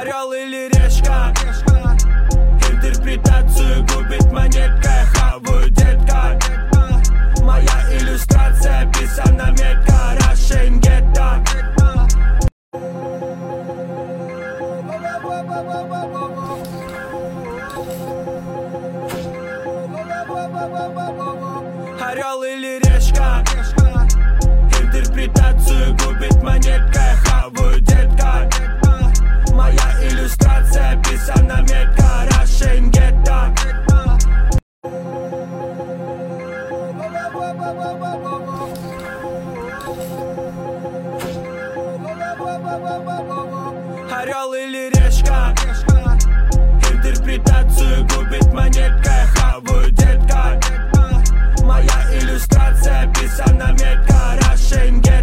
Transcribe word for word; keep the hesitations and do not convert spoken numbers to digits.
Орел или решка, интерпретацию губит монетка. Хаваю, детка, моя иллюстрация писана метко. Russian гетто. Орел или решка, интерпретацию губит монетка. Хаваю, детка, моя иллюстрация писана метко. Russian гетто. Орел или решка, интерпретацию губит